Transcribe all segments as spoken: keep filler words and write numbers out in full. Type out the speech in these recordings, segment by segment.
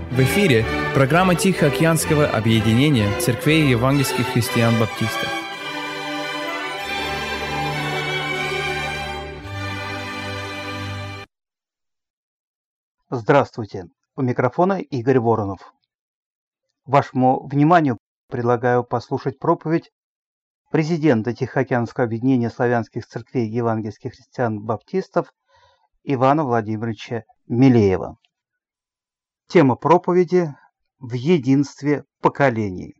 В эфире программа Тихоокеанского объединения церквей евангельских христиан-баптистов. Здравствуйте! У микрофона Игорь Воронов. Вашему вниманию предлагаю послушать проповедь президента Тихоокеанского объединения славянских церквей евангельских христиан-баптистов Ивана Владимировича Милеева. Тема проповеди «В единстве поколений».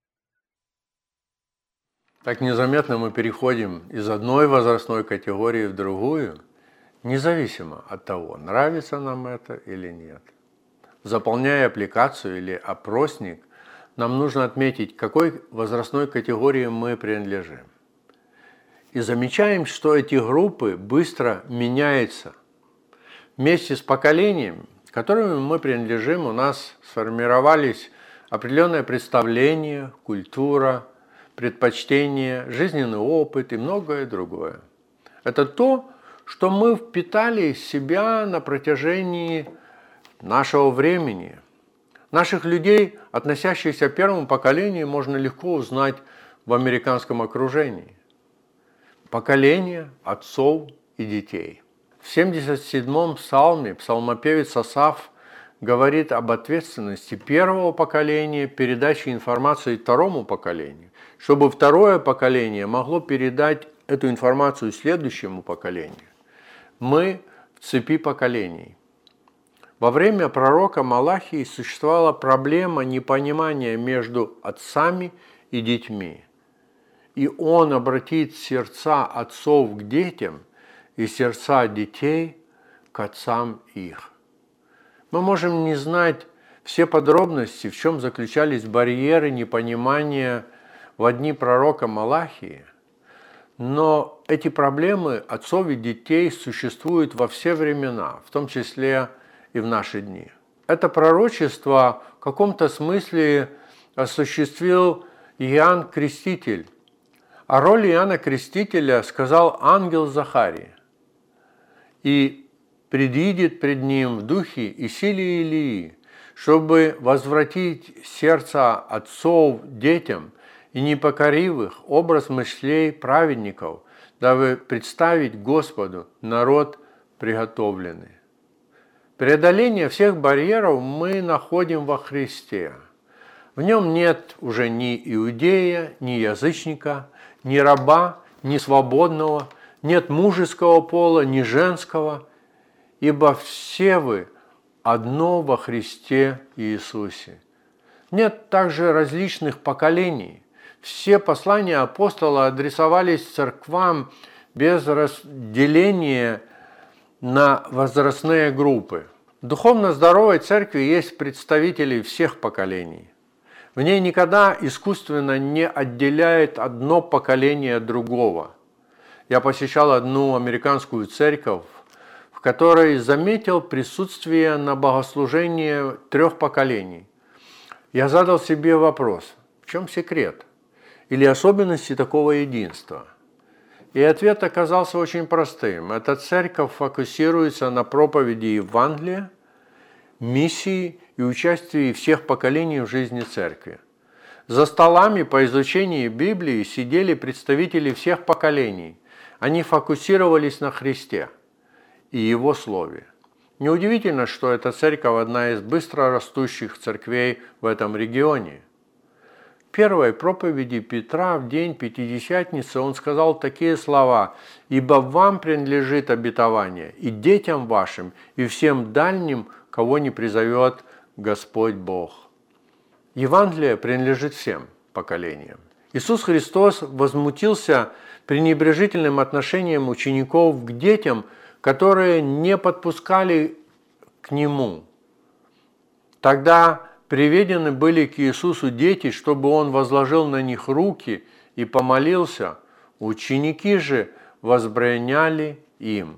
Так незаметно мы переходим из одной возрастной категории в другую, независимо от того, нравится нам это или нет. Заполняя аппликацию или опросник, нам нужно отметить, к какой возрастной категории мы принадлежим. И замечаем, что эти группы быстро меняются. Вместе с поколениями, которым мы принадлежим, у нас сформировались определенное представление, культура, предпочтения, жизненный опыт и многое другое. Это то, что мы впитали в себя на протяжении нашего времени. Наших людей, относящихся к первому поколению, можно легко узнать в американском окружении. Поколение отцов и детей. В семьдесят седьмом псалме псалмопевец Асаф говорит об ответственности первого поколения передачи информации второму поколению, чтобы второе поколение могло передать эту информацию следующему поколению. Мы в цепи поколений. Во время пророка Малахии существовала проблема непонимания между отцами и детьми. И он обратит сердца отцов к детям и сердца детей к отцам их. Мы можем не знать все подробности, в чем заключались барьеры непонимания в дни пророка Малахии, но эти проблемы отцов и детей существуют во все времена, в том числе и в наши дни. Это пророчество в каком-то смысле осуществил Иоанн Креститель. О роли Иоанна Крестителя сказал ангел Захарий: «И предидет пред ним в духе и силе Илии, чтобы возвратить сердца отцов детям и непокоривых образ мыслей праведников, дабы представить Господу народ приготовленный». Преодоление всех барьеров мы находим во Христе. В нем нет уже ни иудея, ни язычника, ни раба, ни свободного, нет мужеского пола, ни женского, ибо все вы одно во Христе Иисусе. Нет также различных поколений. Все послания апостола адресовались церквам без разделения на возрастные группы. В духовно здоровой церкви есть представители всех поколений. В ней никогда искусственно не отделяет одно поколение от другого. Я посещал одну американскую церковь, в которой заметил присутствие на богослужении трех поколений. Я задал себе вопрос: в чем секрет или особенности такого единства? И ответ оказался очень простым. Эта церковь фокусируется на проповеди Евангелия, миссии и участии всех поколений в жизни церкви. За столами по изучению Библии сидели представители всех поколений. Они фокусировались на Христе и Его Слове. Неудивительно, что эта церковь одна из быстро растущих церквей в этом регионе. В первой проповеди Петра в день Пятидесятницы он сказал такие слова: «Ибо вам принадлежит обетование, и детям вашим, и всем дальним, кого не призовет Господь Бог». Евангелие принадлежит всем поколениям. Иисус Христос возмутился пренебрежительным отношением учеников к детям, которые не подпускали к Нему. Тогда приведены были к Иисусу дети, чтобы Он возложил на них руки и помолился. Ученики же возбраняли им.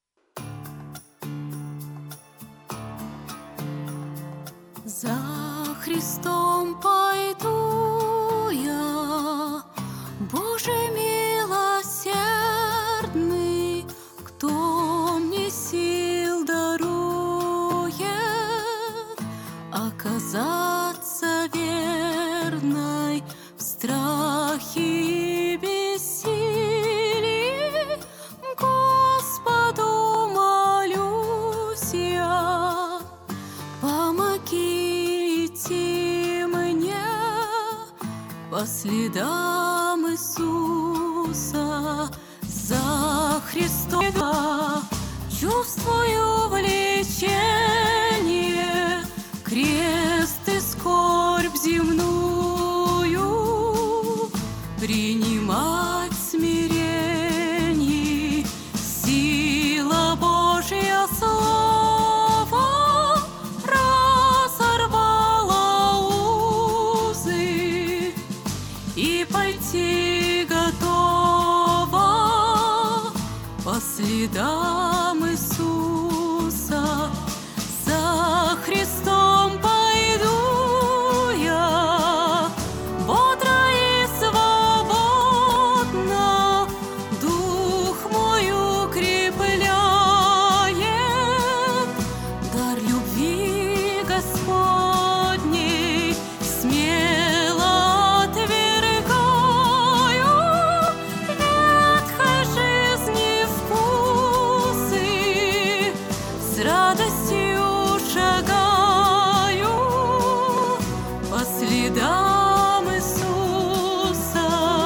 За Христом пойду я, Боже милосердный, кто мне сил дарует, оказывает следам Иисуса, за Христом чувствую влечение, крест и скорбь земную принимать смиренье, сила Божья слава разорвала узы, и пойти готова по следам Иисуса, за Христом пойду я, бодро и свободно, дух мой укрепляет, дар любви Господней смело отвергаю, ветхой жизни вкусы, с радостью шагаю по следам Иисуса.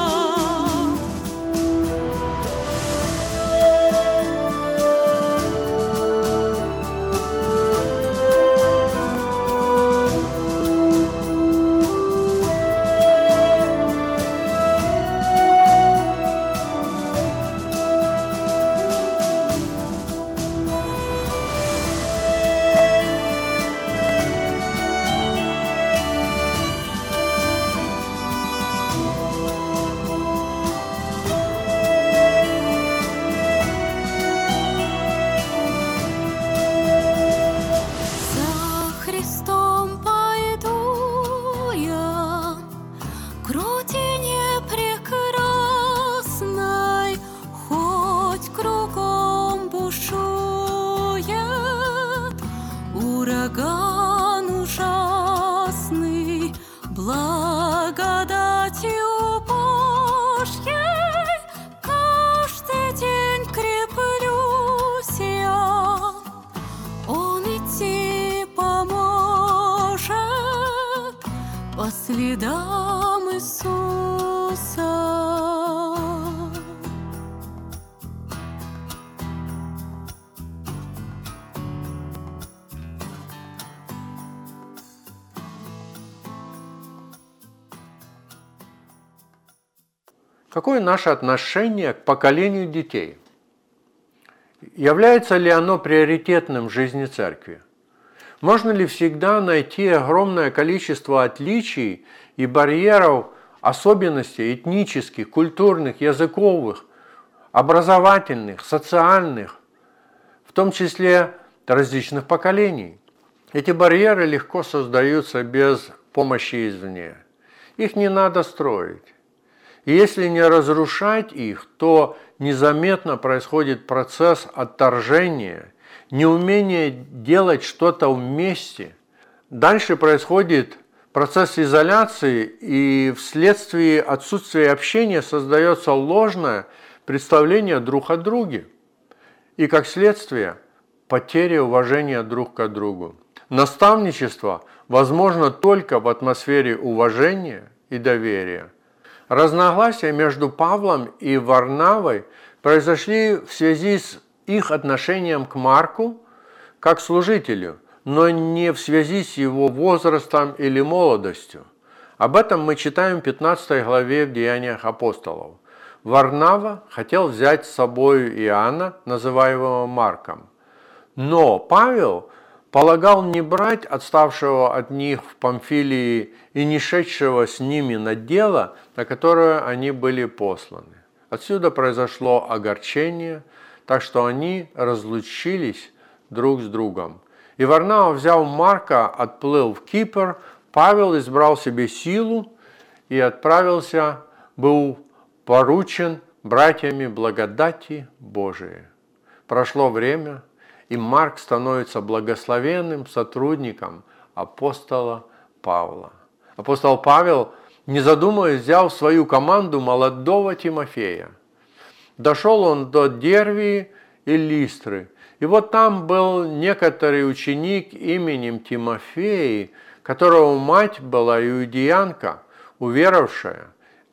За Христом пойду я, к родине прекрасной, хоть кругом бушует ураган ужасный, благодатью Божьей каждый день креплюсь я. Он идти поможет по следам Иисуса. Какое наше отношение к поколению детей? Является ли оно приоритетным в жизни церкви? Можно ли всегда найти огромное количество отличий и барьеров, особенностей этнических, культурных, языковых, образовательных, социальных, в том числе различных поколений? Эти барьеры легко создаются без помощи извне. Их не надо строить. И если не разрушать их, то незаметно происходит процесс отторжения, неумение делать что-то вместе. Дальше происходит процесс изоляции, и вследствие отсутствия общения создается ложное представление друг о друге. И как следствие потеря уважения друг к другу. Наставничество возможно только в атмосфере уважения и доверия. Разногласия между Павлом и Варнавой произошли в связи с их отношением к Марку как служителю, но не в связи с его возрастом или молодостью. Об этом мы читаем в пятнадцатой главе в Деяниях апостолов. Варнава хотел взять с собой Иоанна, называемого Марком. Но Павел полагал не брать отставшего от них в Памфилии и не шедшего с ними на дело, на которое они были посланы. Отсюда произошло огорчение, так что они разлучились друг с другом. И Варнава, взяв Марка, отплыл в Кипр. Павел избрал себе силу и отправился, был поручен братьями благодати Божией. Прошло время, и Марк становится благословенным сотрудником апостола Павла. Апостол Павел, не задумываясь, взял в свою команду молодого Тимофея. Дошел он до Дервии и Листры. И вот там был некоторый ученик именем Тимофей, которого мать была иудеянка, уверовавшая,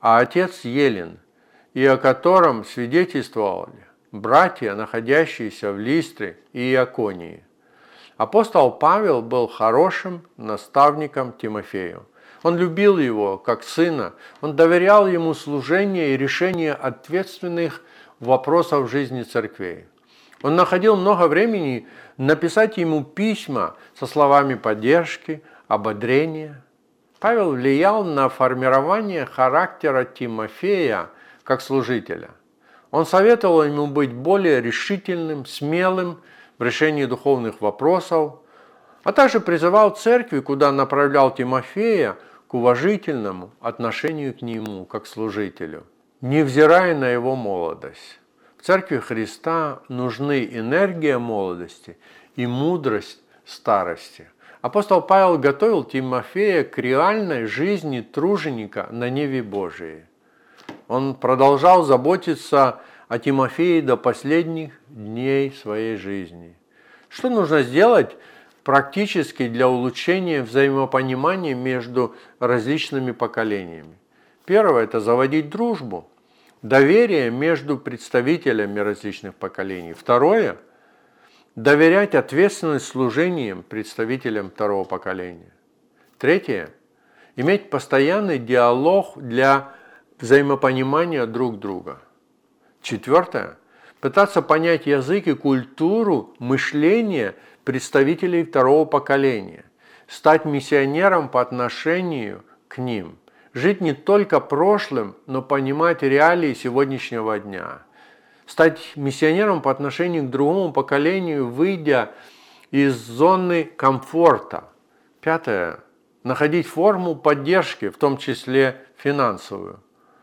а отец Елен, и о котором свидетельствовали братья, находящиеся в Листре и Иконии. Апостол Павел был хорошим наставником Тимофею. Он любил его как сына, он доверял ему служение и решение ответственных вопросов жизни церквей. Он находил много времени написать ему письма со словами поддержки, ободрения. Павел влиял на формирование характера Тимофея как служителя. Он советовал ему быть более решительным, смелым в решении духовных вопросов, а также призывал церкви, куда направлял Тимофея, к уважительному отношению к нему, как служителю, невзирая на его молодость. В церкви Христа нужны энергия молодости и мудрость старости. Апостол Павел готовил Тимофея к реальной жизни труженика на ниве Божией. Он продолжал заботиться о Тимофее до последних дней своей жизни. Что нужно сделать практически для улучшения взаимопонимания между различными поколениями? Первое – это заводить дружбу, доверие между представителями различных поколений. Второе – доверять ответственность служением представителям второго поколения. Третье – иметь постоянный диалог для взаимопонимания друг друга. Четвертое – пытаться понять язык и культуру мышления представителей второго поколения, стать миссионером по отношению к ним, жить не только прошлым, но понимать реалии сегодняшнего дня, стать миссионером по отношению к другому поколению, выйдя из зоны комфорта. Пятое – находить форму поддержки, в том числе финансовую.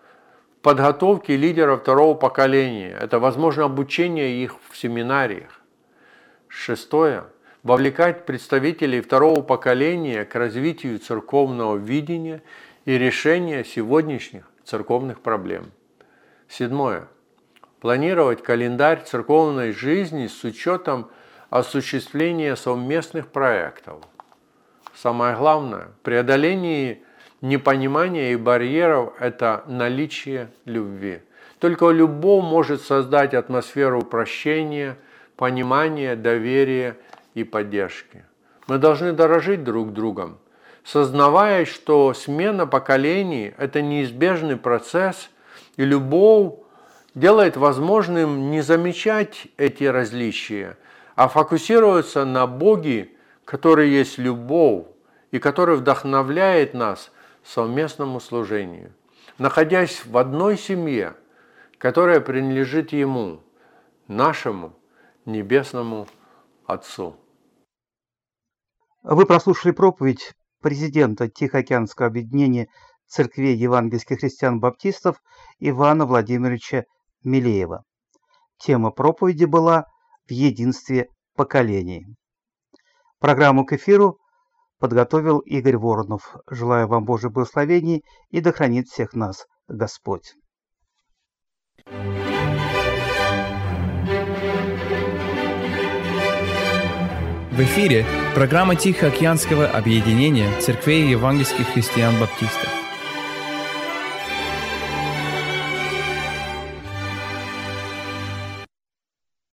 Подготовки лидеров второго поколения. Это, возможно, обучение их в семинариях. Шестое. Вовлекать представителей второго поколения к развитию церковного видения и решения сегодняшних церковных проблем. Седьмое. Планировать календарь церковной жизни с учетом осуществления совместных проектов. Самое главное, преодоление непонимания и барьеров – это наличие любви. Только любовь может создать атмосферу прощения, понимания, доверия и поддержки. Мы должны дорожить друг другом, сознавая, что смена поколений – это неизбежный процесс, и любовь делает возможным не замечать эти различия, а фокусироваться на Боге, который есть любовь и который вдохновляет нас совместному служению, находясь в одной семье, которая принадлежит Ему, нашему Небесному Отцу. Вы прослушали проповедь президента Тихоокеанского объединения церквей евангельских христиан-баптистов Ивана Владимировича Милеева. Тема проповеди была «В единстве поколений». Программу к эфиру подготовил Игорь Воронов. Желаю вам Божьих благословений и да хранит всех нас Господь. В эфире программа Тихоокеанского объединения церквей евангельских христиан-баптистов.